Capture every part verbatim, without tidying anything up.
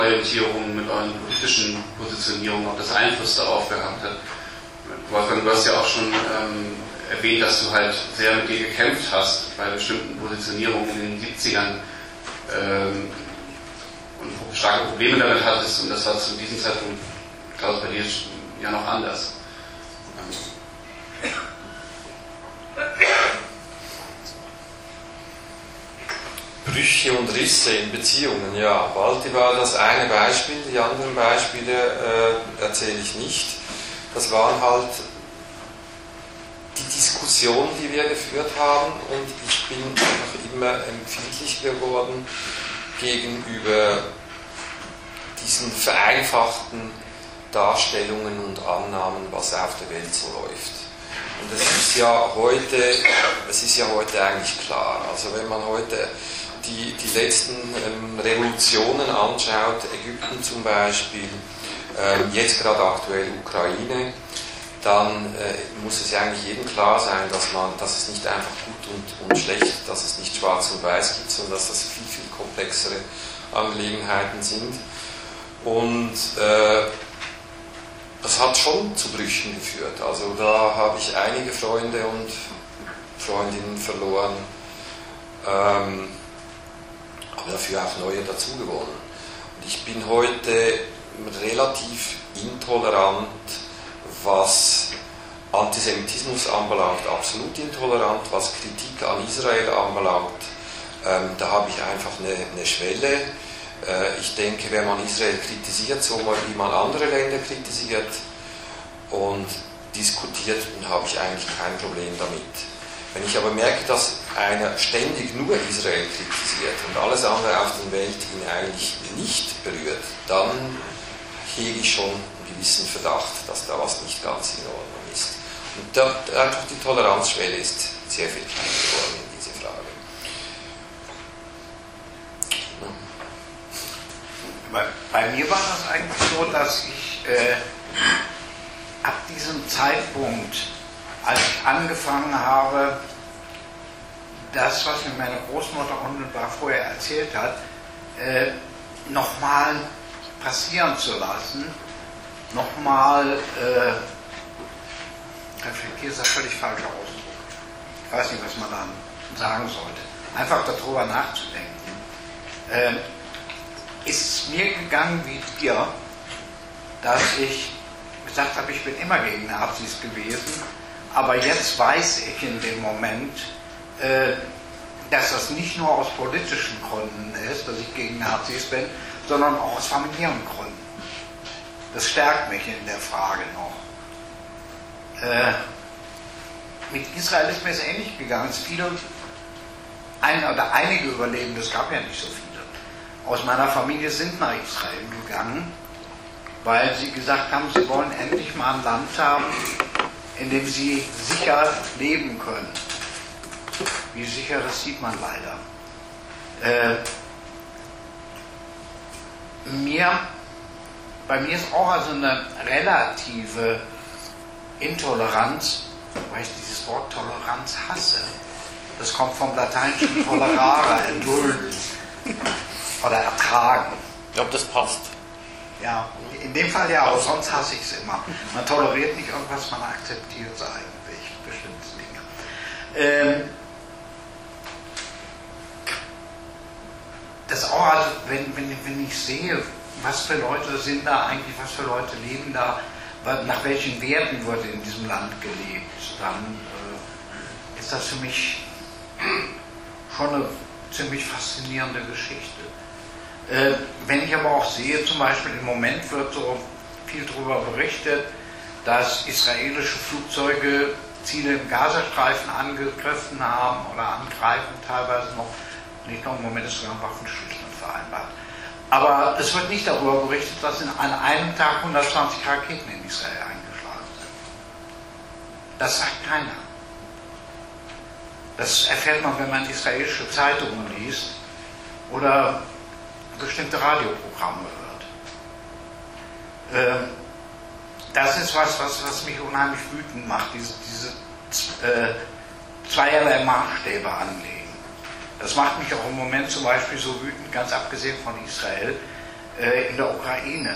Orientierungen, mit euren politischen Positionierungen, ob das Einfluss darauf gehabt hat. Wolfgang, du hast ja auch schon ähm, erwähnt, dass du halt sehr mit dir gekämpft hast bei bestimmten Positionierungen in den siebzigern ähm, und starke Probleme damit hattest, und das war zu diesem Zeitpunkt, glaube ich, bei dir ja noch anders. Brüche und Risse in Beziehungen, ja. Balti war das eine Beispiel, die anderen Beispiele äh, erzähle ich nicht. Das waren halt die Diskussionen, die wir geführt haben, und ich bin einfach immer empfindlich geworden gegenüber diesen vereinfachten Darstellungen und Annahmen, was auf der Welt so läuft. Und es ist ja heute, es ist ja heute eigentlich klar. Also wenn man heute die, die letzten ähm, Revolutionen anschaut, Ägypten zum Beispiel, ähm, jetzt gerade aktuell Ukraine, dann äh, muss es ja eigentlich jedem klar sein, dass man, dass es nicht einfach gut und, und schlecht, dass es nicht schwarz und weiß gibt, sondern dass das viel, viel komplexere Angelegenheiten sind. Und äh, das hat schon zu Brüchen geführt. Also da habe ich einige Freunde und Freundinnen verloren, ähm, aber dafür auch neue dazugewonnen. Und ich bin heute relativ intolerant, was Antisemitismus anbelangt, absolut intolerant, was Kritik an Israel anbelangt. Ähm, da habe ich einfach eine, eine Schwelle. Äh, ich denke, wenn man Israel kritisiert, so wie man andere Länder kritisiert und diskutiert, dann habe ich eigentlich kein Problem damit. Wenn ich aber merke, dass einer ständig nur Israel kritisiert und alles andere auf der Welt ihn eigentlich nicht berührt, dann hege ich schon einen gewissen Verdacht, dass da was nicht ganz in Ordnung ist. Und da, einfach die Toleranzschwelle ist sehr viel kleiner geworden in diese Frage. Bei, bei mir war das eigentlich so, dass ich äh, ab diesem Zeitpunkt, als ich angefangen habe, das, was mir meine Großmutter unmittelbar vorher erzählt hat, äh, nochmal passieren zu lassen, nochmal, äh, reflektiert ist das völlig falscher Ausdruck. Ich weiß nicht, was man dann sagen sollte. Einfach darüber nachzudenken. Äh, ist es mir gegangen wie dir, dass ich gesagt habe, ich bin immer gegen Nazis gewesen, aber jetzt weiß ich in dem Moment, äh, dass das nicht nur aus politischen Gründen ist, dass ich gegen Nazis bin, sondern auch aus familiären Gründen. Das stärkt mich in der Frage noch. Äh, mit Israel ist mir es ähnlich gegangen. Es viele, ein, oder einige Überlebende, es gab ja nicht so viele, aus meiner Familie sind nach Israel gegangen, weil sie gesagt haben, sie wollen endlich mal ein Land haben, in dem sie sicher leben können. Wie sicher, das sieht man leider. Äh, mir, bei mir ist auch also eine relative Intoleranz, weil ich dieses Wort Toleranz hasse. Das kommt vom lateinischen tolerare, erdulden oder ertragen. Ich glaube, das passt. Ja, in dem Fall ja, aber sonst hasse ich es immer. Man toleriert nicht irgendwas, man akzeptiert es eigentlich, bestimmte Dinge. Ähm, das auch, also wenn, wenn, wenn ich sehe, was für Leute sind da eigentlich, was für Leute leben da, nach welchen Werten wird in diesem Land gelebt, dann äh, ist das für mich schon eine ziemlich faszinierende Geschichte. Äh, wenn ich aber auch sehe, zum Beispiel im Moment wird so viel darüber berichtet, dass israelische Flugzeuge Ziele im Gazastreifen angegriffen haben oder angreifen teilweise noch. Nicht nur im Moment ist sogar ein Waffenstillstand vereinbart. Aber es wird nicht darüber berichtet, dass in, an einem Tag hundertzwanzig Raketen in Israel eingeschlagen sind. Das sagt keiner. Das erfährt man, wenn man israelische Zeitungen liest oder bestimmte Radioprogramme hört. Das ist was, was, was mich unheimlich wütend macht, diese, diese äh, zweierlei Maßstäbe anlegen. Das macht mich auch im Moment zum Beispiel so wütend, ganz abgesehen von Israel, äh, in der Ukraine.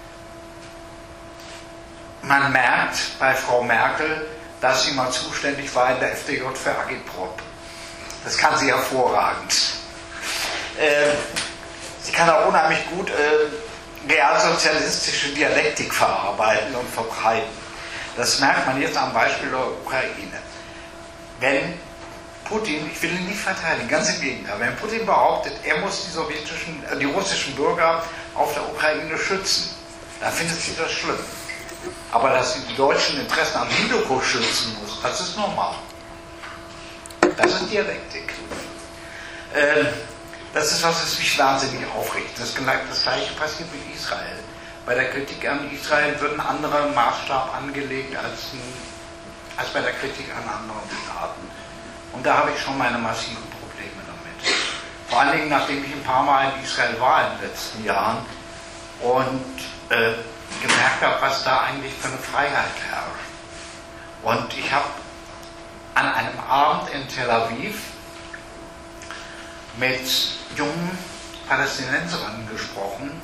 Man merkt bei Frau Merkel, dass sie mal zuständig war in der F D J für Agitprop. Das kann sie hervorragend. Äh, sie kann auch unheimlich gut äh, realsozialistische Dialektik verarbeiten und verbreiten. Das merkt man jetzt am Beispiel der Ukraine. Wenn Putin, ich will ihn nicht verteidigen, ganz im Gegenteil, wenn Putin behauptet, er muss die sowjetischen, äh, die russischen Bürger auf der Ukraine schützen, dann findet sie das schlimm. Aber dass sie die deutschen Interessen am Hindukusch schützen muss, das ist normal. Das ist Dialektik. Ähm, das ist was, was mich wahnsinnig aufregt. Das, das Gleiche passiert mit Israel. Bei der Kritik an Israel wird ein anderer Maßstab angelegt als, ein, als bei der Kritik an anderen Staaten. Und da habe ich schon meine massiven Probleme damit. Vor allen Dingen, nachdem ich ein paar Mal in Israel war in den letzten Jahren und äh, gemerkt habe, was da eigentlich für eine Freiheit herrscht. Und ich habe an einem Abend in Tel Aviv mit jungen Palästinenserinnen gesprochen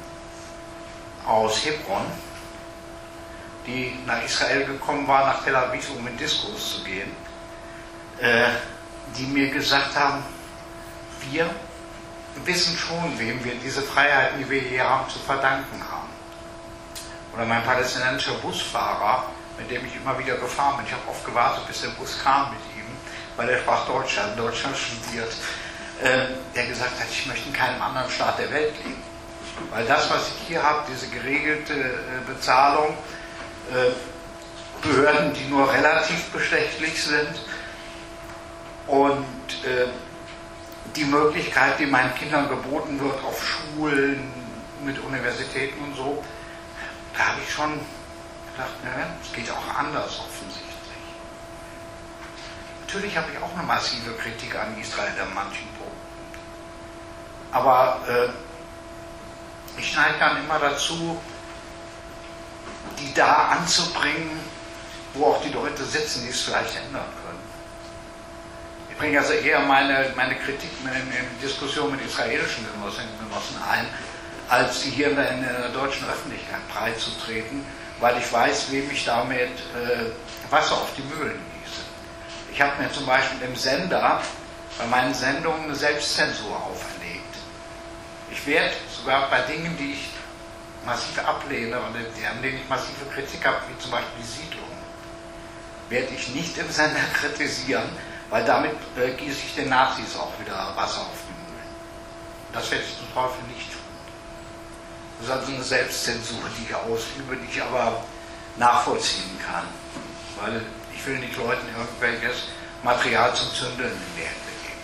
aus Hebron, die nach Israel gekommen waren, nach Tel Aviv, um in Diskos zu gehen, äh, die mir gesagt haben, wir wissen schon, wem wir diese Freiheiten, die wir hier haben, zu verdanken haben. Oder mein palästinensischer Busfahrer, mit dem ich immer wieder gefahren bin, ich habe oft gewartet, bis der Bus kam mit ihm, weil er sprach Deutsch, er hat in Deutschland studiert, äh, der gesagt hat, ich möchte in keinem anderen Staat der Welt leben. Weil das, was ich hier habe, diese geregelte äh, Bezahlung, äh, Behörden, die nur relativ bestechlich sind und äh, die Möglichkeit, die meinen Kindern geboten wird auf Schulen, mit Universitäten und so, da habe ich schon gedacht, ne, es geht auch anders offensichtlich. Natürlich habe ich auch eine massive Kritik an Israel an manchen Punkten. Aber äh, ich neige dann immer dazu, die da anzubringen, wo auch die Leute sitzen, die es vielleicht ändern können. Ich bringe also eher meine, meine Kritik in, in Diskussion mit israelischen Genossinnen und Genossen ein, als sie hier in der, in der deutschen Öffentlichkeit breit zu treten, weil ich weiß, wem ich damit äh, Wasser auf die Mühlen gieße. Ich habe mir zum Beispiel im Sender bei meinen Sendungen eine Selbstzensur auferlegt. Ich werde sogar bei Dingen, die ich massiv ablehne und an denen ich massive Kritik habe, wie zum Beispiel die Siedlung, werde ich nicht im Sender kritisieren, weil damit äh, gieße ich den Nazis auch wieder Wasser auf die Mühlen. Das werde ich zum Teufel nicht tun. Das ist also eine Selbstzensur, die ich ausübe, die ich aber nachvollziehen kann. Weil ich will nicht Leuten irgendwelches Material zum Zündeln in die Hände geben.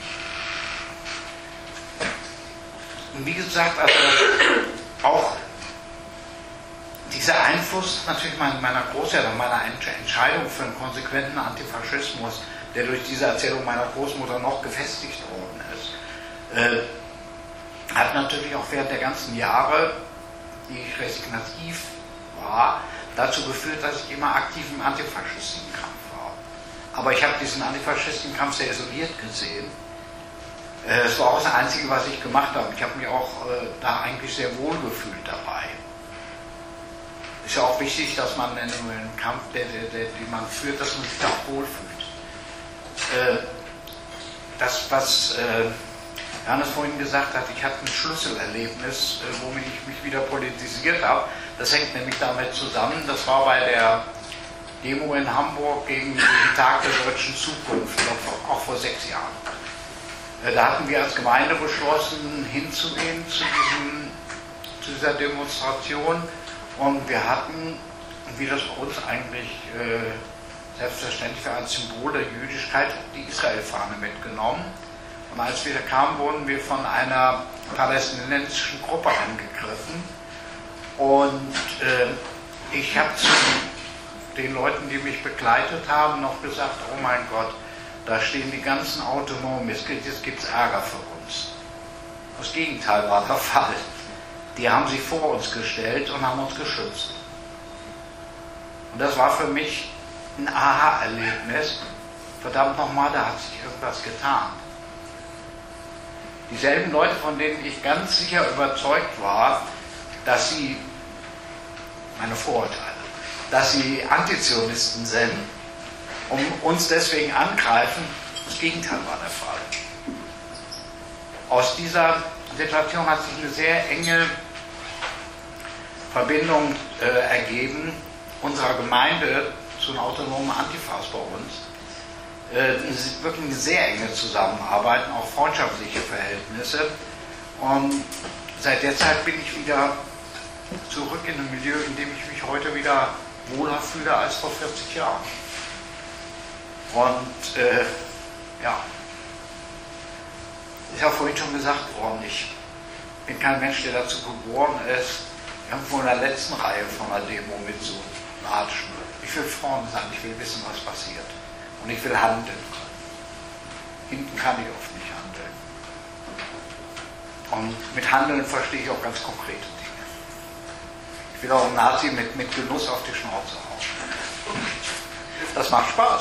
Und wie gesagt, also auch dieser Einfluss natürlich meiner Großeltern, meiner Entscheidung für einen konsequenten Antifaschismus, der durch diese Erzählung meiner Großmutter noch gefestigt worden ist, äh, hat natürlich auch während der ganzen Jahre, die ich resignativ war, dazu geführt, dass ich immer aktiv im Antifaschistenkampf war. Aber ich habe diesen Antifaschistenkampf sehr isoliert gesehen. Es war auch das Einzige, was ich gemacht habe. Ich habe mich auch äh, da eigentlich sehr wohl gefühlt dabei. Ist ja auch wichtig, dass man in einem Kampf, der, der, der, den man führt, dass man sich da auch wohlfühlt. Äh, das, was äh, Johannes vorhin gesagt hat, ich hatte ein Schlüsselerlebnis, äh, womit ich mich wieder politisiert habe. Das hängt nämlich damit zusammen, das war bei der Demo in Hamburg gegen den Tag der deutschen Zukunft, auch vor sechs Jahren. Äh, da hatten wir als Gemeinde beschlossen, hinzugehen zu, diesem, zu dieser Demonstration. Und wir hatten, wie das bei uns eigentlich äh, selbstverständlich war, als Symbol der Jüdischkeit die Israel-Fahne mitgenommen. Und als wir da kamen, wurden wir von einer palästinensischen Gruppe angegriffen. Und äh, ich habe zu den Leuten, die mich begleitet haben, noch gesagt, oh mein Gott, da stehen die ganzen Autonomen, jetzt gibt es Ärger für uns. Das Gegenteil war der Fall. Die haben sich vor uns gestellt und haben uns geschützt. Und das war für mich ein Aha-Erlebnis. Verdammt nochmal, da hat sich irgendwas getan. Dieselben Leute, von denen ich ganz sicher überzeugt war, dass sie, meine Vorurteile, dass sie Antizionisten sind, um uns deswegen angreifen. Das Gegenteil war der Fall. Aus dieser Situation hat sich eine sehr enge Verbindung äh, ergeben unserer Gemeinde zu den autonomen Antifas bei uns. Äh, wirklich eine sehr enge Zusammenarbeit, auch freundschaftliche Verhältnisse. Und seit der Zeit bin ich wieder zurück in ein Milieu, in dem ich mich heute wieder wohler fühle als vor vierzig Jahren. Und äh, ja, ist ja vorhin schon gesagt worden, ich bin kein Mensch, der dazu geboren ist, irgendwo in der letzten Reihe von einer Demo mit zu latschen. Ich will vorne sein, ich will wissen, was passiert. Und ich will handeln können. Hinten kann ich oft nicht handeln. Und mit Handeln verstehe ich auch ganz konkrete Dinge. Ich will auch einen Nazi mit, mit Genuss auf die Schnauze hauen. Das macht Spaß.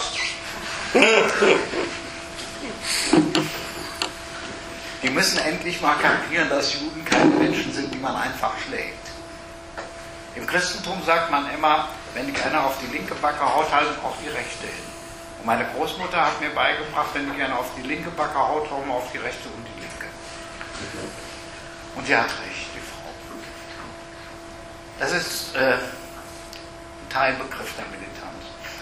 Die müssen endlich mal kapieren, dass Juden keine Menschen sind, die man einfach schlägt. Im Christentum sagt man immer, wenn dich einer auf die linke Backe haut, halten auch die rechte hin. Und meine Großmutter hat mir beigebracht, wenn dich einer auf die linke Backe haut, hauen wir auf die rechte und die linke. Und sie hat recht, die Frau. Das ist äh, ein Teilbegriff der Militanz.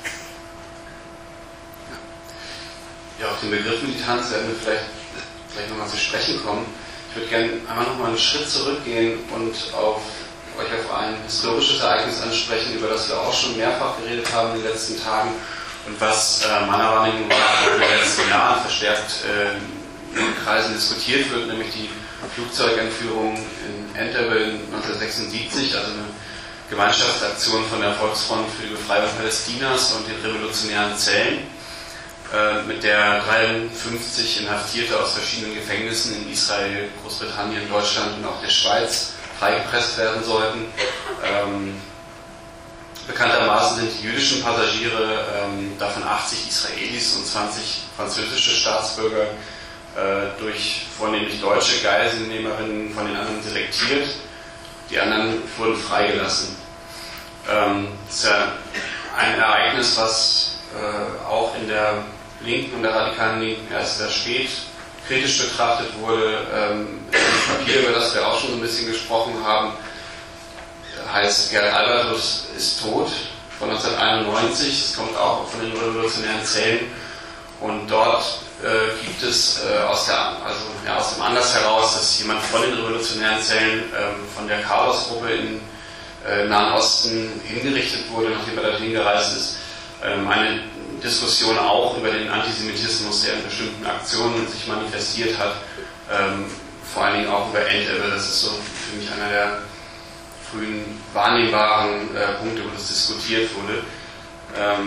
Ja, auf den Begriff Militanz werden wir vielleicht, vielleicht nochmal zu sprechen kommen. Ich würde gerne einmal nochmal einen Schritt zurückgehen und auf euch auf ein historisches Ereignis ansprechen, über das wir auch schon mehrfach geredet haben in den letzten Tagen und was äh, meiner Wahrnehmung nach in den letzten Jahren verstärkt äh, in den Kreisen diskutiert wird, nämlich die Flugzeugentführung in Entebbe neunzehnhundertsechsundsiebzig, also eine Gemeinschaftsaktion von der Volksfront für die Befreiung Palästinas und den revolutionären Zellen, äh, mit der dreiundfünfzig Inhaftierte aus verschiedenen Gefängnissen in Israel, Großbritannien, Deutschland und auch der Schweiz freigepresst werden sollten. Ähm, bekanntermaßen sind die jüdischen Passagiere, ähm, davon achtzig Israelis und zwanzig französische Staatsbürger, äh, durch vornehmlich deutsche Geiselnehmerinnen von den anderen selektiert. Die anderen wurden freigelassen. Ähm, das ist ja ein Ereignis, was äh, auch in der Linken und der radikalen Linken erst sehr spät kritisch betrachtet wurde. Ähm, das Papier, über das wir auch schon so ein bisschen gesprochen haben, heißt Gerd Albertus ist tot, von neunzehnhunderteinundneunzig. Es kommt auch von den revolutionären Zellen. Und dort äh, gibt es äh, aus, der, also, ja, aus dem Anlass heraus, dass jemand von den revolutionären Zellen ähm, von der Carlos-Gruppe in äh, Nahen Osten hingerichtet wurde, nachdem er dorthin gereist ist. Ähm, eine Diskussion auch über den Antisemitismus, der in bestimmten Aktionen sich manifestiert hat, ähm, vor allen Dingen auch über Entebbe. Das ist so für mich einer der frühen wahrnehmbaren äh, Punkte, wo das diskutiert wurde. Ähm,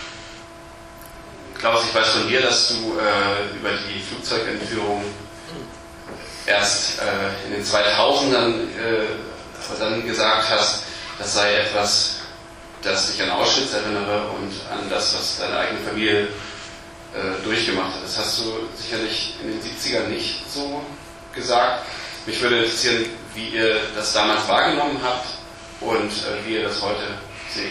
Klaus, ich weiß von dir, dass du äh, über die Flugzeugentführung erst äh, in den zweitausendern äh, dann gesagt hast, das sei etwas, das dich an Auschwitz erinnere und an das, was deine eigene Familie äh, durchgemacht hat. Das hast du sicherlich in den siebzigern nicht so gesagt. Mich würde interessieren, wie ihr das damals wahrgenommen habt und äh, wie ihr das heute seht.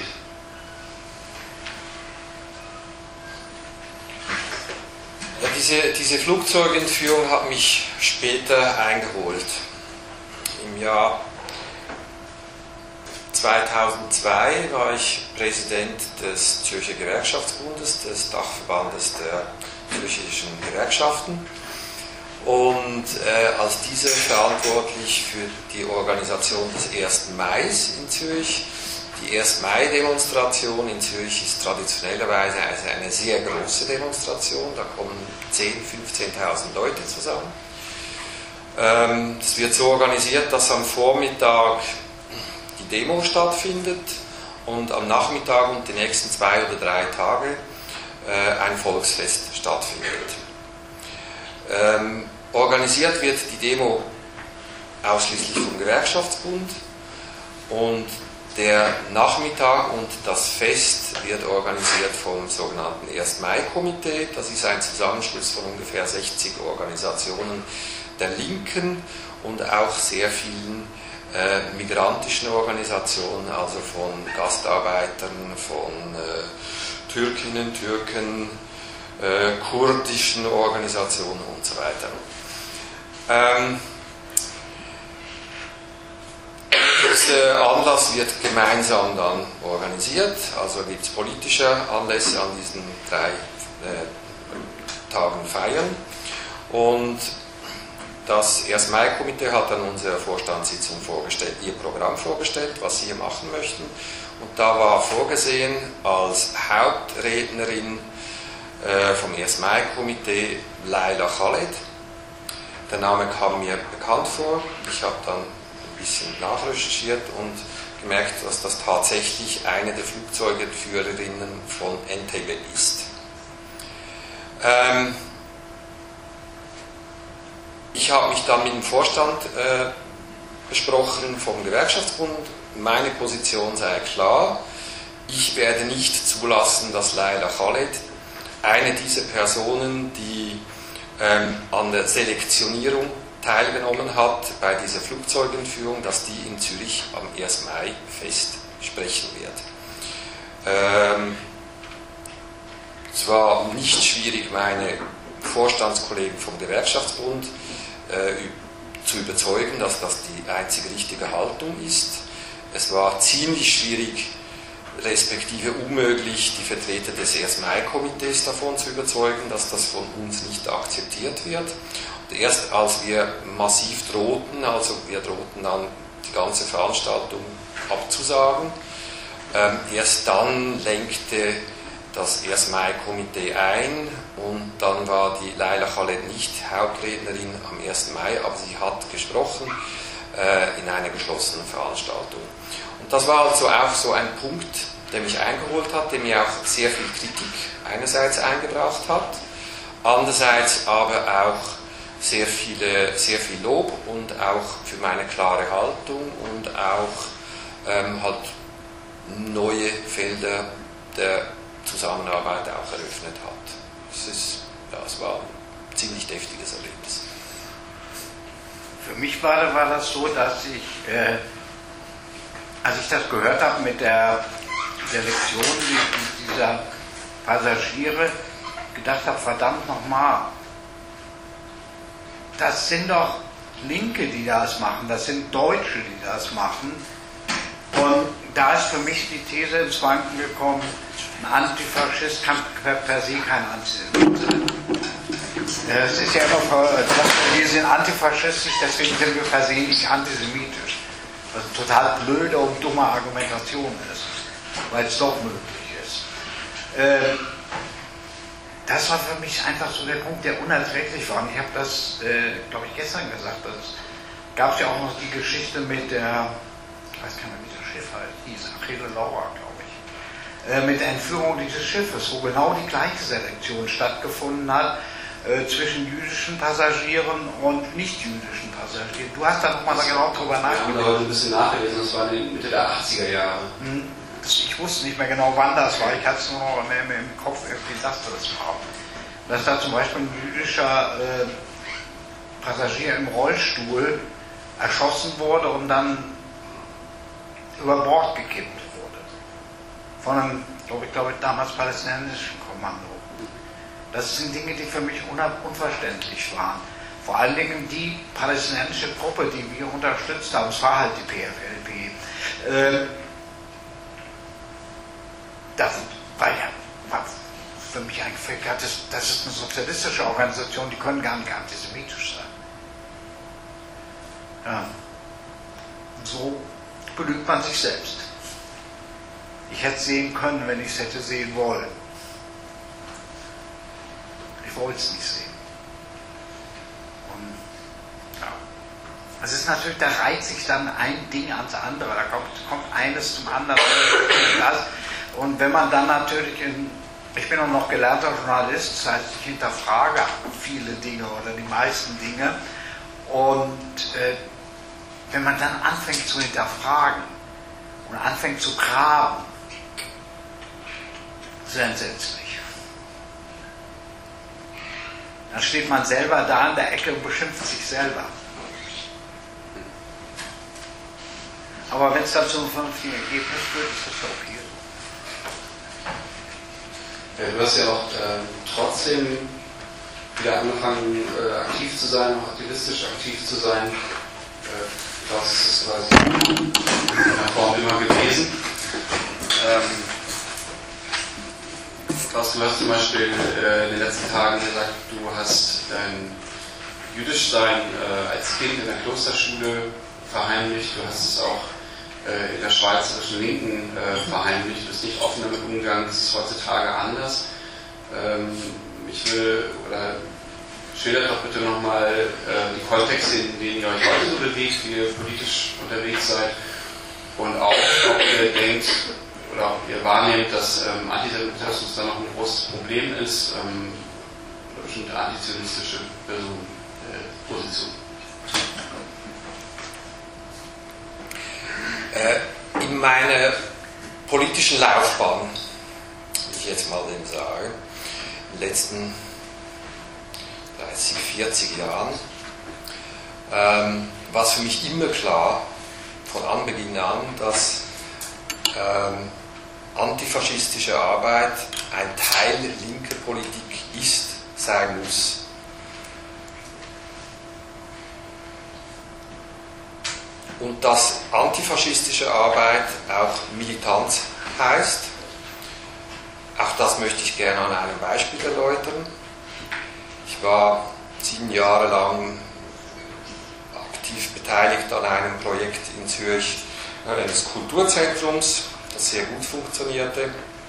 Ja, diese, diese Flugzeugentführung hat mich später eingeholt. Im Jahr zweitausendzwei war ich Präsident des Zürcher Gewerkschaftsbundes, des Dachverbandes der zürchischen Gewerkschaften, und äh, als dieser verantwortlich für die Organisation des ersten Mais in Zürich. Die erste Mai-Demonstration in Zürich ist traditionellerweise eine sehr große Demonstration, da kommen zehntausend, fünfzehntausend Leute zusammen. Ähm, es wird so organisiert, dass am Vormittag die Demo stattfindet und am Nachmittag und die nächsten zwei oder drei Tage äh, ein Volksfest stattfindet. Ähm, organisiert wird die Demo ausschließlich vom Gewerkschaftsbund und der Nachmittag und das Fest wird organisiert vom sogenannten ersten Mai-Komitee. Das ist ein Zusammenschluss von ungefähr sechzig Organisationen der Linken und auch sehr vielen äh, migrantischen Organisationen, also von Gastarbeitern, von äh, Türkinnen, Türken, äh, kurdischen Organisationen und so weiter. Ähm, Dieser Anlass wird gemeinsam dann organisiert, also gibt es politische Anlässe an diesen drei äh, Tagen feiern. Und das erste Mai-Komitee hat dann unsere Vorstandssitzung vorgestellt, ihr Programm vorgestellt, was sie hier machen möchten. Und da war vorgesehen als Hauptrednerin äh, vom erste Mai-Komitee Laila Khaled. Der Name kam mir bekannt vor. Ich habe dann ein bisschen nachrecherchiert und gemerkt, dass das tatsächlich eine der Flugzeugführerinnen von Entebbe ist. Ähm, ich habe mich dann mit dem Vorstand äh, besprochen vom Gewerkschaftsbund. Meine Position sei klar. Ich werde nicht zulassen, dass Laila Khaled, eine dieser Personen, die ähm, an der Selektionierung teilgenommen hat bei dieser Flugzeugentführung, dass die in Zürich am ersten Mai Fest sprechen wird. Ähm, es war nicht schwierig, meine Vorstandskollegen vom Gewerkschaftsbund äh, zu überzeugen, dass das die einzige richtige Haltung ist. Es war ziemlich schwierig, respektive unmöglich, die Vertreter des erste Mai-Komitees davon zu überzeugen, dass das von uns nicht akzeptiert wird. Erst als wir massiv drohten, also wir drohten dann die ganze Veranstaltung abzusagen, ähm, erst dann lenkte das erste Mai-Komitee ein und dann war die Laila Khaled nicht Hauptrednerin am ersten Mai, aber sie hat gesprochen äh, in einer geschlossenen Veranstaltung. Und das war also auch so ein Punkt, der mich eingeholt hat, der mir auch sehr viel Kritik einerseits eingebracht hat, andererseits aber auch sehr, viele, sehr viel Lob und auch für meine klare Haltung und auch ähm, halt neue Felder der Zusammenarbeit auch eröffnet hat. Es ist, ja, es war ein ziemlich deftiges Erlebnis. Für mich war, war das so, dass ich, äh, als ich das gehört habe mit der Selektion dieser Passagiere, gedacht habe, verdammt nochmal, das sind doch Linke, die das machen, das sind Deutsche, die das machen. Und da ist für mich die These ins Wanken gekommen, ein Antifaschist kann per se kein Antisemit sein. Es ist ja immer, wir sind antifaschistisch, deswegen sind wir per se nicht antisemitisch. Was eine total blöde und dumme Argumentation ist, weil es doch möglich ist. Ähm, Das war für mich einfach so der Punkt, der unerträglich war. Und ich habe das, äh, glaube ich, gestern gesagt. Es gab ja auch noch die Geschichte mit der, ich weiß gar nicht, wie das Schiff halt hieß, Achille Laura, glaube ich, äh, mit der Entführung dieses Schiffes, wo genau die gleiche Selektion stattgefunden hat äh, zwischen jüdischen Passagieren und nicht-jüdischen Passagieren. Du hast da nochmal genau drüber nachgedacht. Wir haben da heute ein bisschen nachgelesen, das war in Mitte der achtziger Jahre. Hm. Ich wusste nicht mehr genau, wann das war. Ich hatte es nur noch mehr im Kopf, irgendwie sagte das war. Dass da zum Beispiel ein jüdischer äh, Passagier im Rollstuhl erschossen wurde und dann über Bord gekippt wurde. Von einem, glaube ich, glaube ich, damals palästinensischen Kommando. Das sind Dinge, die für mich unverständlich waren. Vor allen Dingen die palästinensische Gruppe, die wir unterstützt haben, es war halt die P F L P. Äh, Das war ja war für mich eigentlich, das, das ist eine sozialistische Organisation, die können gar nicht antisemitisch sein. Ja. So belügt man sich selbst. Ich hätte es sehen können, wenn ich es hätte sehen wollen. Ich wollte es nicht sehen. Und, ja. Es ist natürlich, da reiht sich dann ein Ding ans andere, da kommt, kommt eines zum anderen. Das. Und wenn man dann natürlich, in, ich bin auch noch gelernter Journalist, das heißt, ich hinterfrage viele Dinge oder die meisten Dinge. Und äh, wenn man dann anfängt zu hinterfragen und anfängt zu graben, ist es entsetzlich. Dann steht man selber da in der Ecke und beschimpft sich selber. Aber wenn es dann zum vernünftigen Ergebnis wird, ist das ja okay. Ja, du hast ja auch äh, trotzdem wieder angefangen, äh, aktiv zu sein, auch aktivistisch aktiv zu sein. Äh, das ist quasi in der Form immer gewesen. Ähm, Klaus, du hast zum Beispiel äh, in den letzten Tagen gesagt, du hast dein Jüdischsein äh, als Kind in der Klosterschule verheimlicht. Du hast es auch äh, in der schweizerischen Linken äh, verheimlicht. Du bist nicht offen damit umgegangen. Das ist heutzutage anders. Ähm, ich will, oder schildert doch bitte nochmal äh, die Kontexte, in denen ihr euch heute so bewegt, wie ihr politisch unterwegs seid. Und auch, ob ihr denkt, oder ob ihr wahrnehmt, dass ähm, Antisemitismus da noch ein großes Problem ist, ähm, oder bestimmte antizionistische Personen, äh, Positionen. Äh, in meiner politischen Laufbahn, will ich jetzt mal dem sagen, in den letzten dreißig, vierzig Jahren, ähm, war es für mich immer klar, von Anbeginn an, dass ähm, antifaschistische Arbeit ein Teil linker Politik ist, sein muss. Und dass antifaschistische Arbeit auch Militanz heißt, auch das möchte ich gerne an einem Beispiel erläutern. Ich war sieben Jahre lang aktiv beteiligt an einem Projekt in Zürich eines Kulturzentrums, das sehr gut funktionierte,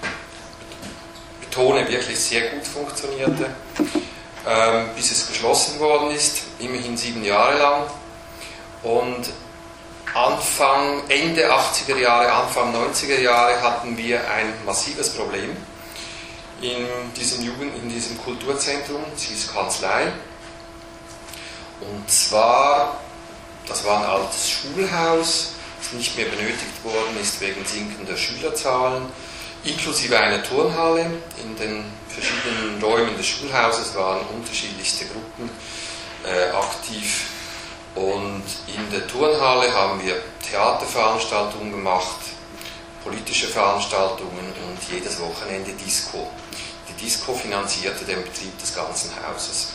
betone wirklich sehr gut funktionierte, ähm, bis es geschlossen worden ist, immerhin sieben Jahre lang. Und Anfang, Ende achtziger Jahre, Anfang neunziger Jahre hatten wir ein massives Problem in diesem Jugend, in diesem Kulturzentrum, es hieß Kanzlei. Und zwar, das war ein altes Schulhaus, das nicht mehr benötigt worden ist wegen sinkender Schülerzahlen, inklusive einer Turnhalle. In den verschiedenen Räumen des Schulhauses waren unterschiedlichste Gruppen äh, aktiv. Und in der Turnhalle haben wir Theaterveranstaltungen gemacht, politische Veranstaltungen und jedes Wochenende Disco. Die Disco finanzierte den Betrieb des ganzen Hauses.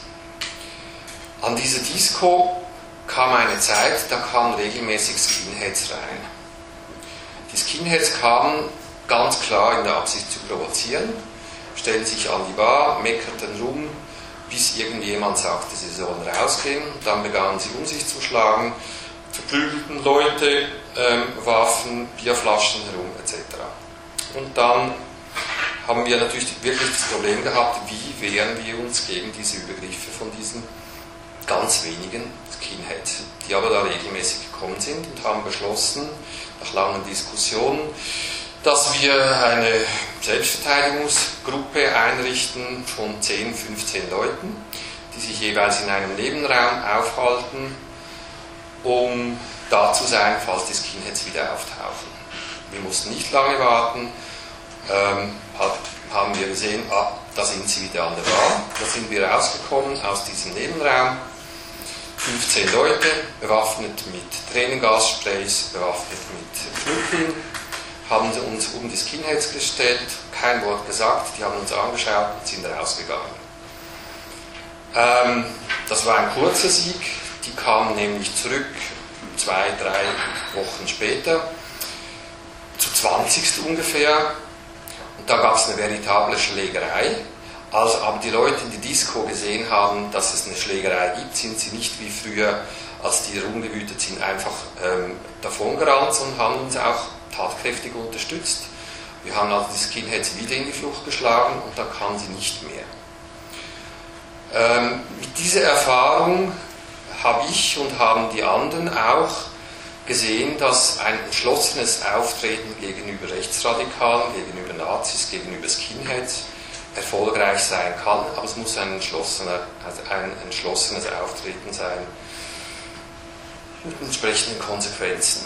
An diese Disco kam eine Zeit, da kamen regelmäßig Skinheads rein. Die Skinheads kamen ganz klar in der Absicht zu provozieren, stellten sich an die Bar, meckerten rum, bis irgendjemand sagte, sie sollen rausgehen. Dann begannen sie um sich zu schlagen, verprügelten Leute, ähm, warfen Bierflaschen herum et cetera. Und dann haben wir natürlich wirklich das Problem gehabt, wie wehren wir uns gegen diese Übergriffe von diesen ganz wenigen Skinheads, die aber da regelmäßig gekommen sind und haben beschlossen, nach langen Diskussionen, dass wir eine Selbstverteidigungsgruppe einrichten von zehn, fünfzehn Leuten, die sich jeweils in einem Nebenraum aufhalten, um da zu sein, falls die Skinheads wieder auftauchen. Wir mussten nicht lange warten, ähm, haben wir gesehen, ah, da sind sie wieder an der Bar. Da sind wir rausgekommen aus diesem Nebenraum, fünfzehn Leute, bewaffnet mit Tränengassprays, bewaffnet mit Knüppeln, haben uns um die Skinheads gestellt, kein Wort gesagt, die haben uns angeschaut und sind rausgegangen. Ähm, das war ein kurzer Sieg, die kamen nämlich zurück, zwei, drei Wochen später, zu zwanzig ungefähr, und da gab es eine veritable Schlägerei. Als aber die Leute in die Disco gesehen haben, dass es eine Schlägerei gibt, sind sie nicht wie früher, als die rumgewütet sind, einfach ähm, davongerannt, sondern haben uns auch tatkräftig unterstützt. Wir haben also die Skinheads wieder in die Flucht geschlagen und da kamen sie nicht mehr. Ähm, mit dieser Erfahrung habe ich und haben die anderen auch gesehen, dass ein entschlossenes Auftreten gegenüber Rechtsradikalen, gegenüber Nazis, gegenüber Skinheads erfolgreich sein kann, aber es muss ein, entschlossener, also ein entschlossenes Auftreten sein mit entsprechenden Konsequenzen.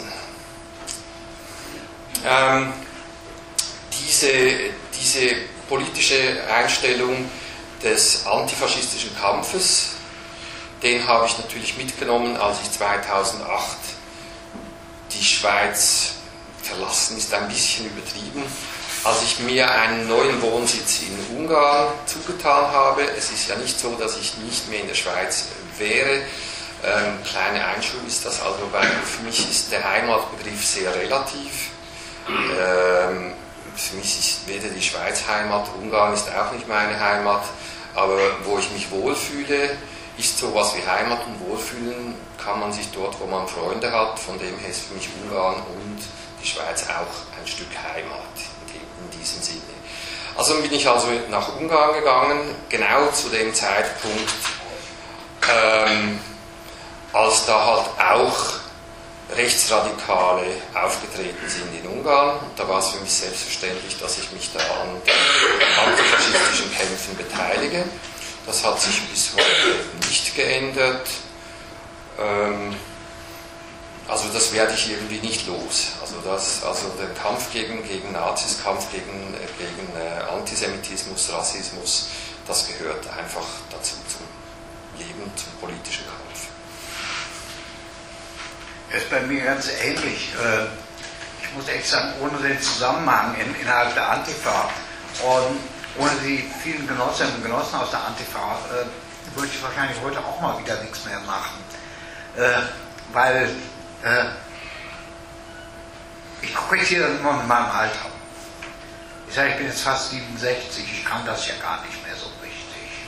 Ähm, diese, diese politische Einstellung des antifaschistischen Kampfes, den habe ich natürlich mitgenommen, als ich zweitausendacht die Schweiz verlassen ist ein bisschen übertrieben. Als ich mir einen neuen Wohnsitz in Ungarn zugetan habe, es ist ja nicht so, dass ich nicht mehr in der Schweiz wäre. Ähm, kleine Einschub ist das also, weil für mich ist der Heimatbegriff sehr relativ. Ähm, für mich ist weder die Schweiz Heimat, Ungarn ist auch nicht meine Heimat, aber wo ich mich wohlfühle, ist sowas wie Heimat, und Wohlfühlen kann man sich dort, wo man Freunde hat. Von dem her ist für mich Ungarn und die Schweiz auch ein Stück Heimat in diesem Sinne. Also bin ich also nach Ungarn gegangen, genau zu dem Zeitpunkt, ähm, als da halt auch Rechtsradikale aufgetreten sind in Ungarn. Und da war es für mich selbstverständlich, dass ich mich da an den antifaschistischen Kämpfen beteilige. Das hat sich bis heute nicht geändert. Ähm, also das werde ich irgendwie nicht los. Also, das, also der Kampf gegen, gegen Nazis, Kampf gegen, gegen äh, Antisemitismus, Rassismus, das gehört einfach dazu, zum Leben, zum politischen Kampf. Das ist bei mir ganz ähnlich. Ich muss echt sagen, ohne den Zusammenhang in, innerhalb der Antifa und ohne die vielen Genossinnen und Genossen aus der Antifa äh, würde ich wahrscheinlich heute auch mal wieder nichts mehr machen. Äh, weil äh, ich gucke jetzt hier dann immer mit meinem Alter. Ich sage, ich bin jetzt fast siebenundsechzig, ich kann das ja gar nicht mehr so richtig.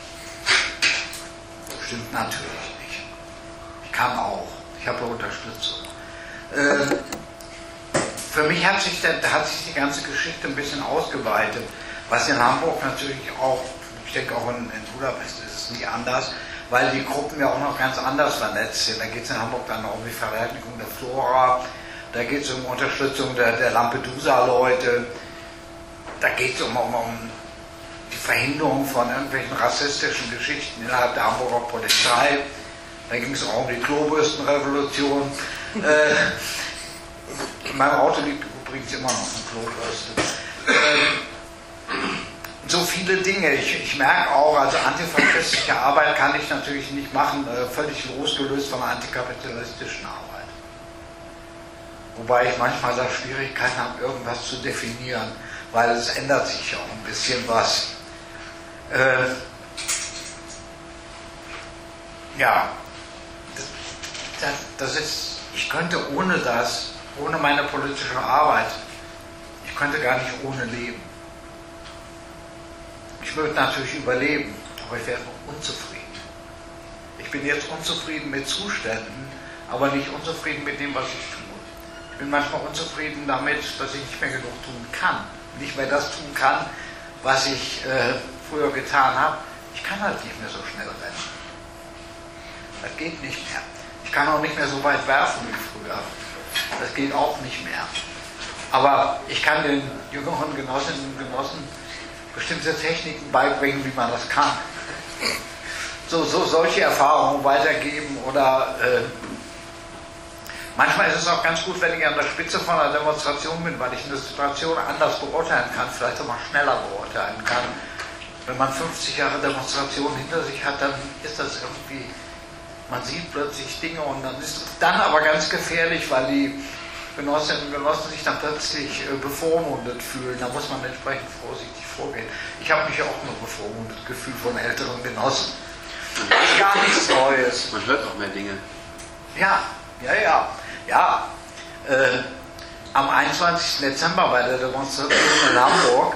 Das stimmt natürlich nicht. Ich kann auch. Ich habe Unterstützung. Äh, für mich hat sich, der, hat sich die ganze Geschichte ein bisschen ausgeweitet, was in Hamburg natürlich auch, ich denke auch in, in Budapest ist es nicht anders, weil die Gruppen ja auch noch ganz anders vernetzt sind. Da geht es in Hamburg dann auch um die Verteidigung der Flora, da geht es um Unterstützung der, der Lampedusa-Leute, da geht es um, um, um die Verhinderung von irgendwelchen rassistischen Geschichten innerhalb der Hamburger Polizei. Da ging es auch um die Klobürstenrevolution. äh, in meinem Auto liegt übrigens immer noch eine Klobürste. Äh, so viele Dinge. Ich, ich merke auch, also antifaschistische Arbeit kann ich natürlich nicht machen, äh, völlig losgelöst von antikapitalistischen Arbeit. Wobei ich manchmal da Schwierigkeiten habe, irgendwas zu definieren, weil es ändert sich ja auch ein bisschen was. Äh, ja. Das ist, ich könnte ohne das, ohne meine politische Arbeit, ich könnte gar nicht ohne leben. Ich würde natürlich überleben, aber ich wäre unzufrieden. Ich bin jetzt unzufrieden mit Zuständen, aber nicht unzufrieden mit dem, was ich tue. Ich bin manchmal unzufrieden damit, dass ich nicht mehr genug tun kann. Nicht mehr das tun kann, was ich äh, früher getan habe. Ich kann halt nicht mehr so schnell rennen. Das geht nicht mehr. Ich kann auch nicht mehr so weit werfen wie früher. Das geht auch nicht mehr. Aber ich kann den jüngeren Genossinnen und Genossen bestimmte Techniken beibringen, wie man das kann. So, so solche Erfahrungen weitergeben oder äh, manchmal ist es auch ganz gut, wenn ich an der Spitze von einer Demonstration bin, weil ich eine Situation anders beurteilen kann, vielleicht auch mal schneller beurteilen kann. Wenn man fünfzig Jahre Demonstration hinter sich hat, dann ist das irgendwie, man sieht plötzlich Dinge und dann ist es dann aber ganz gefährlich, weil die Genossinnen und Genossen sich dann plötzlich äh, bevormundet fühlen. Da muss man entsprechend vorsichtig vorgehen. Ich habe mich ja auch nur bevormundet gefühlt von älteren Genossen. Das ist gar nichts Neues. Man hört auch mehr Dinge. Ja, ja, ja. ja. Äh, am einundzwanzigsten Dezember bei der Demonstration in Hamburg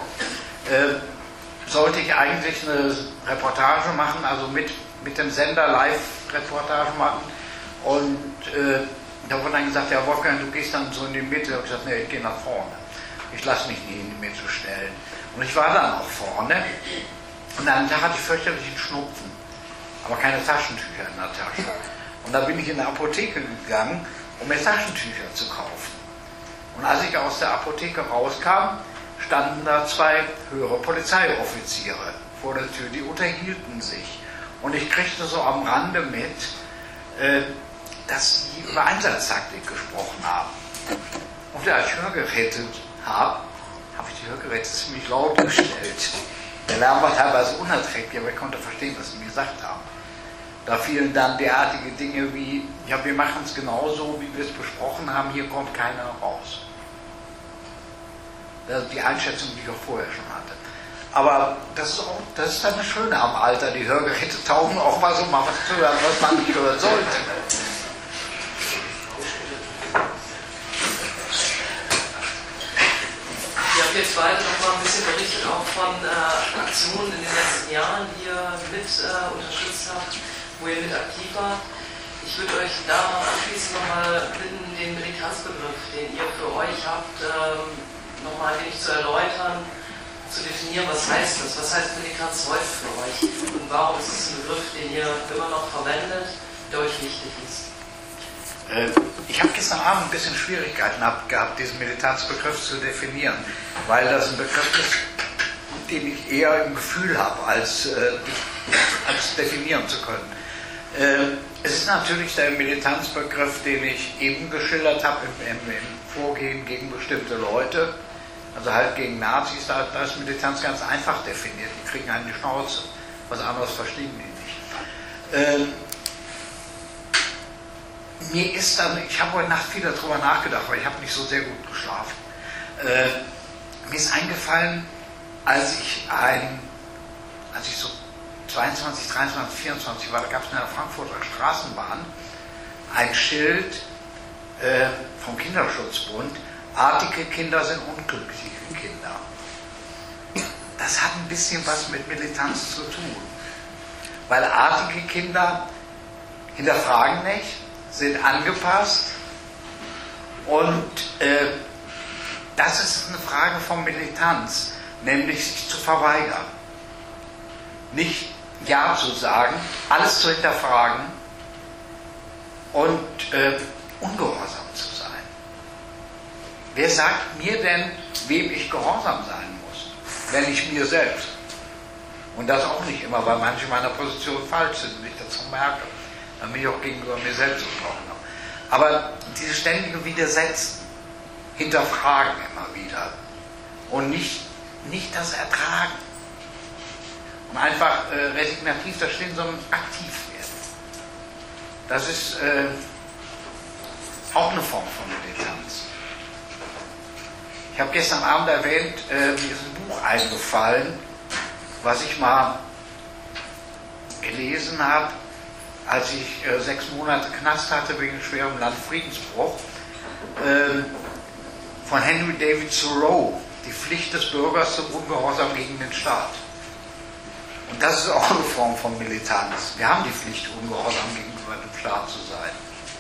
äh, sollte ich eigentlich eine Reportage machen, also mit, mit dem Sender Live-Reportage machen. Und äh, da wurde dann gesagt, ja Wolfgang, du gehst dann so in die Mitte. Ich habe gesagt, nee, ich gehe nach vorne. Ich lasse mich nie in die Mitte stellen. Und ich war dann auch vorne. Und an einem Tag hatte ich fürchterlichen Schnupfen. Aber keine Taschentücher in der Tasche. Und da bin ich in der Apotheke gegangen, um mir Taschentücher zu kaufen. Und als ich aus der Apotheke rauskam, standen da zwei höhere Polizeioffiziere vor der Tür, die unterhielten sich. Und ich kriegte so am Rande mit, äh, dass sie über Einsatztaktik gesprochen haben. Und da ich Hörgeräte habe, habe ich die Hörgeräte ziemlich laut gestellt. Der Lärm war teilweise unerträglich, aber ich konnte verstehen, was sie mir gesagt haben. Da fielen dann derartige Dinge wie, ja, wir machen es genauso, wie wir es besprochen haben, hier kommt keiner raus. Das ist die Einschätzung, die ich auch vorher schon hatte. Aber das ist, auch, das ist dann das Schöne am Alter, die Hörgeräte taugen auch mal so mal was zu hören, was man nicht hören sollte. Ihr habt jetzt beide noch mal ein bisschen berichtet auch von äh, Aktionen in den letzten Jahren, die ihr mit äh, unterstützt habt, wo ihr mit aktiv wart. Ich würde euch da abschließend nochmal bitten, den Militanzbegriff, den ihr für euch habt, ähm, nochmal ein wenig zu erläutern, zu definieren, was heißt das? Was heißt Militanz heute für euch? Und warum ist es ein Begriff, den ihr immer noch verwendet, der euch wichtig ist? Ich habe gestern Abend ein bisschen Schwierigkeiten gehabt, diesen Militanzbegriff zu definieren, weil das ein Begriff ist, den ich eher im Gefühl habe, als, äh, als definieren zu können. Äh, es ist natürlich der Militanzbegriff, den ich eben geschildert habe im, im, im Vorgehen gegen bestimmte Leute, also halt gegen Nazis, da, da ist Militanz ganz einfach definiert, die kriegen einen die Schnauze, was anderes verstehen die nicht. Äh, Mir ist dann, ich habe heute Nacht viel darüber nachgedacht, weil ich habe nicht so sehr gut geschlafen. Äh, mir ist eingefallen, als ich ein, als ich so zweiundzwanzig, dreiundzwanzig, vierundzwanzig war, da gab es in der Frankfurter Straßenbahn ein Schild äh, vom Kinderschutzbund: Artige Kinder sind unglückliche Kinder. Das hat ein bisschen was mit Militanz zu tun, weil artige Kinder hinterfragen nicht, sind angepasst und äh, das ist eine Frage von Militanz, nämlich sich zu verweigern. Nicht Ja zu sagen, alles zu hinterfragen und äh, ungehorsam zu sein. Wer sagt mir denn, wem ich gehorsam sein muss, wenn ich mir selbst? Und das auch nicht immer, weil manche meiner Positionen falsch sind und ich dazu merke. Dann bin ich auch gegenüber mir selbst ungehorsam. Aber diese ständige Widersetzen, hinterfragen immer wieder und nicht, nicht das Ertragen. Und einfach äh, resignativ da stehen, sondern aktiv werden. Das ist äh, auch eine Form von Militanz. Ich habe gestern Abend erwähnt, äh, mir ist ein Buch eingefallen, was ich mal gelesen habe, als ich äh, sechs Monate Knast hatte wegen schwerem Landfriedensbruch, äh, von Henry David Thoreau, Die Pflicht des Bürgers zum Ungehorsam gegen den Staat. Und das ist auch eine Form von Militanz. Wir haben die Pflicht, ungehorsam gegenüber dem Staat zu sein.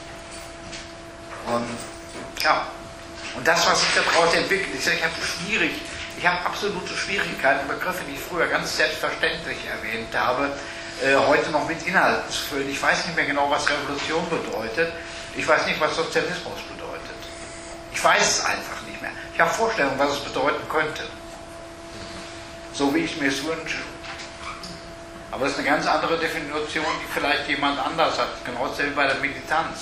Und ja, und das, was sich daraus entwickelt, ich, ich habe schwierig, ich habe absolute Schwierigkeiten, Begriffe, die ich früher ganz selbstverständlich erwähnt habe, heute noch mit Inhalten zu füllen. Ich weiß nicht mehr genau, was Revolution bedeutet. Ich weiß nicht, was Sozialismus bedeutet. Ich weiß es einfach nicht mehr. Ich habe Vorstellungen, was es bedeuten könnte. So wie ich mir es wünsche. Aber es ist eine ganz andere Definition, die vielleicht jemand anders hat. Genau dasselbe bei der Militanz.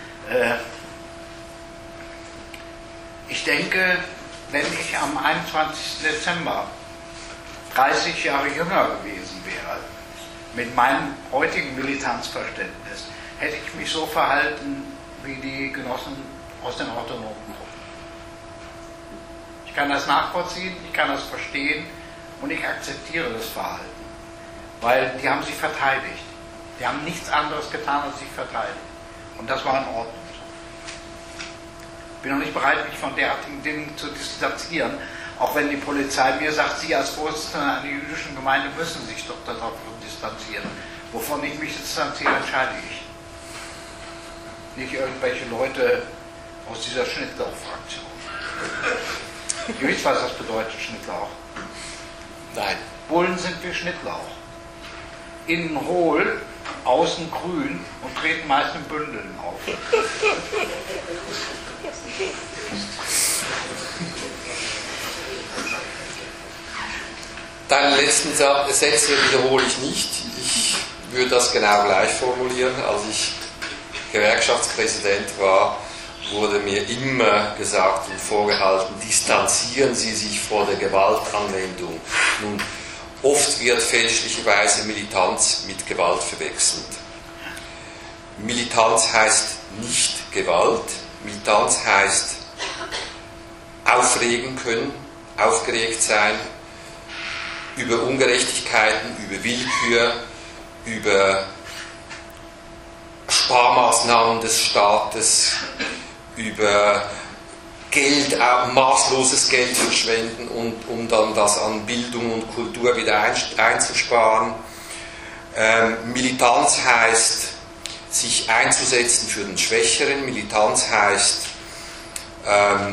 Ich denke, wenn ich am einundzwanzigsten Dezember dreißig Jahre jünger gewesen wäre, mit meinem heutigen Militanzverständnis, hätte ich mich so verhalten wie die Genossen aus den autonomen Gruppen. Ich kann das nachvollziehen, ich kann das verstehen und ich akzeptiere das Verhalten, weil die haben sich verteidigt. Die haben nichts anderes getan, als sich verteidigen. Und das war in Ordnung. Ich bin noch nicht bereit, mich von derartigen Dingen zu distanzieren, auch wenn die Polizei mir sagt, Sie als Vorsitzender einer jüdischen Gemeinde müssen sich doch davon distanzieren. Wovon ich mich distanziere, entscheide ich. Nicht irgendwelche Leute aus dieser Schnittlauch-Fraktion. Ihr wisst, was das bedeutet, Schnittlauch? Nein. Bullen sind wie Schnittlauch. Innen hohl, außen grün und treten meist in Bündeln auf. Deinen letzten Sätze wiederhole ich nicht. Ich würde das genau gleich formulieren. Als ich Gewerkschaftspräsident war, wurde mir immer gesagt und vorgehalten, distanzieren Sie sich vor der Gewaltanwendung. Nun, oft wird fälschlicherweise Militanz mit Gewalt verwechselt. Militanz heißt nicht Gewalt. Militanz heißt aufregen können, aufgeregt sein über Ungerechtigkeiten, über Willkür, über Sparmaßnahmen des Staates, über Geld, maßloses Geld verschwenden, und, um dann das an Bildung und Kultur wieder ein, einzusparen. Ähm, Militanz heißt, sich einzusetzen für den Schwächeren. Militanz heißt, ähm,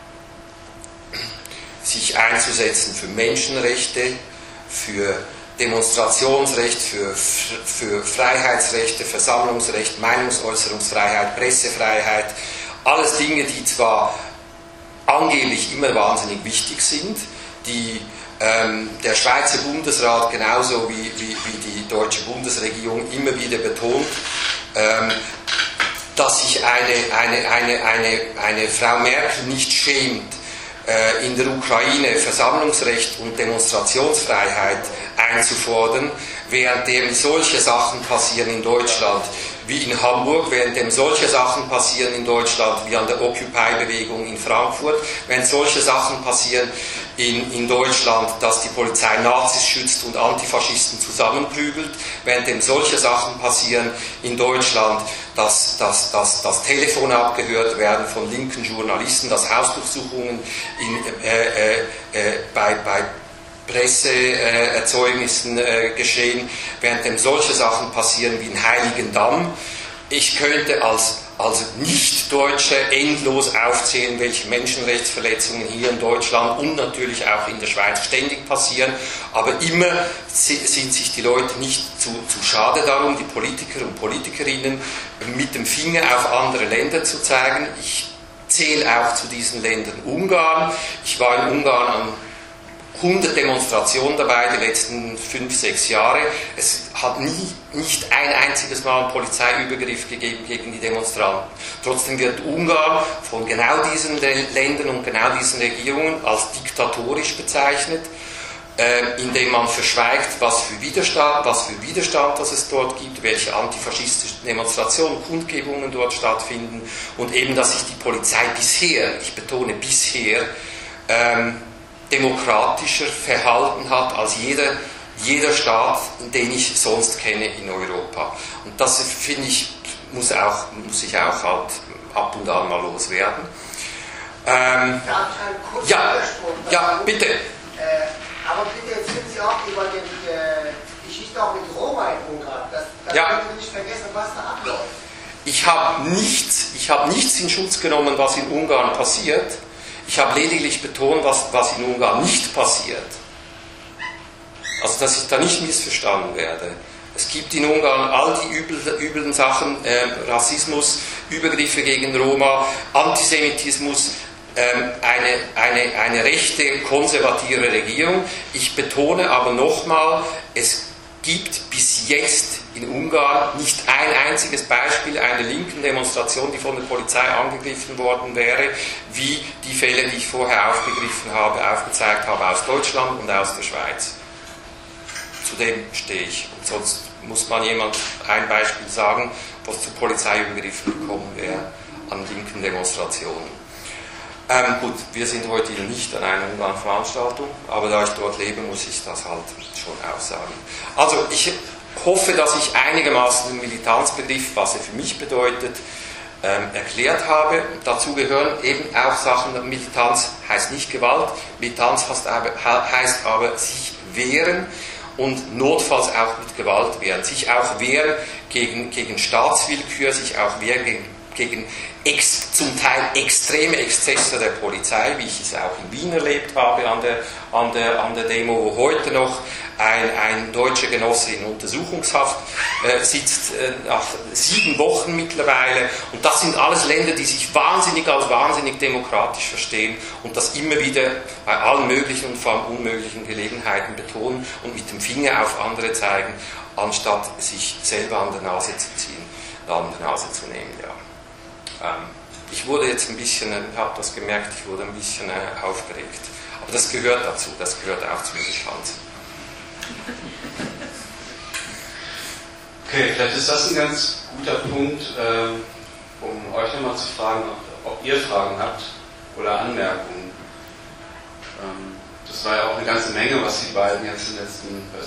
sich einzusetzen für Menschenrechte, für Demonstrationsrecht, für, für Freiheitsrechte, Versammlungsrecht, Meinungsäußerungsfreiheit, Pressefreiheit. Alles Dinge, die zwar angeblich immer wahnsinnig wichtig sind, die ähm, der Schweizer Bundesrat genauso wie, wie, wie die deutsche Bundesregierung immer wieder betont, ähm, dass sich eine, eine, eine, eine, eine Frau Merkel nicht schämt, äh, in der Ukraine Versammlungsrecht und Demonstrationsfreiheit einzufordern, währenddem solche Sachen passieren in Deutschland wie in Hamburg, währenddem solche Sachen passieren in Deutschland wie an der Occupy-Bewegung in Frankfurt, während solche Sachen passieren in, in Deutschland, dass die Polizei Nazis schützt und Antifaschisten zusammenprügelt, währenddem solche Sachen passieren in Deutschland, dass, dass, dass, dass Telefone abgehört werden von linken Journalisten, dass Hausdurchsuchungen in, äh, äh, äh, bei, bei Presseerzeugnissen äh, geschehen, währenddem solche Sachen passieren wie in Heiligendamm. Ich könnte als, als Nicht-Deutsche endlos aufzählen, welche Menschenrechtsverletzungen hier in Deutschland und natürlich auch in der Schweiz ständig passieren, aber immer sind sich die Leute nicht zu, zu schade darum, die Politiker und Politikerinnen mit dem Finger auf andere Länder zu zeigen. Ich zähle auch zu diesen Ländern Ungarn. Ich war in Ungarn an hundert Demonstrationen dabei, die letzten fünf, sechs Jahre. Es hat nie, nicht ein einziges Mal einen Polizeiübergriff gegeben gegen die Demonstranten. Trotzdem wird Ungarn von genau diesen Ländern und genau diesen Regierungen als diktatorisch bezeichnet, äh, indem man verschweigt, was für Widerstand, was für Widerstand das es dort gibt, welche antifaschistischen Demonstrationen, Kundgebungen dort stattfinden und eben, dass sich die Polizei bisher, ich betone bisher, ähm, demokratischer verhalten hat als jeder, jeder Staat, den ich sonst kenne in Europa. Und das, finde ich, muss, auch, muss ich auch halt ab und an mal loswerden. Ähm, ja, ja, bitte. Äh, aber bitte erzählen Sie auch über die äh, Geschichte auch mit Roma in Ungarn. Das, das ja. können Sie nicht vergessen, was da abläuft. Ich habe nichts, ich habe nichts in Schutz genommen, was in Ungarn passiert. Ich habe lediglich betont, was, was in Ungarn nicht passiert. Also, dass ich da nicht missverstanden werde. Es gibt in Ungarn all die übel, üblen Sachen, äh, Rassismus, Übergriffe gegen Roma, Antisemitismus, äh, eine, eine, eine rechte, konservative Regierung. Ich betone aber nochmal, es gibt bis jetzt in Ungarn nicht ein einziges Beispiel einer linken Demonstration, die von der Polizei angegriffen worden wäre, wie die Fälle, die ich vorher aufgegriffen habe, aufgezeigt habe aus Deutschland und aus der Schweiz. Zu dem stehe ich. Und sonst muss man jemand ein Beispiel sagen, was zu Polizeiübergriffen gekommen wäre an linken Demonstrationen. Ähm, gut, wir sind heute hier nicht an einer Ungarn-Veranstaltung, aber da ich dort lebe, muss ich das halt schon aussagen. Also ich hoffe, dass ich einigermaßen den Militanzbegriff, was er für mich bedeutet, ähm, erklärt habe. Dazu gehören eben auch Sachen, Militanz heißt nicht Gewalt, Militanz heißt aber, heißt aber sich wehren und notfalls auch mit Gewalt wehren. Sich auch wehren gegen, gegen Staatswillkür, sich auch wehren gegen, gegen ex, zum Teil extreme Exzesse der Polizei, wie ich es auch in Wien erlebt habe an der, an der, an der Demo, wo heute noch ein, ein deutscher Genosse in Untersuchungshaft äh, sitzt, äh, nach sieben Wochen mittlerweile. Und das sind alles Länder, die sich wahnsinnig als wahnsinnig demokratisch verstehen und das immer wieder bei allen möglichen und vor allem unmöglichen Gelegenheiten betonen und mit dem Finger auf andere zeigen, anstatt sich selber an der Nase zu ziehen, an der Nase zu nehmen. Ja. Ähm, ich wurde jetzt ein bisschen, ich habe das gemerkt, ich wurde ein bisschen äh, aufgeregt. Aber das gehört dazu, das gehört auch zum Militanz. Okay, vielleicht ist das ein ganz guter Punkt, ähm, um euch nochmal zu fragen, ob, ob ihr Fragen habt oder Anmerkungen. Ähm, das war ja auch eine ganze Menge, was die beiden jetzt in den letzten, weiß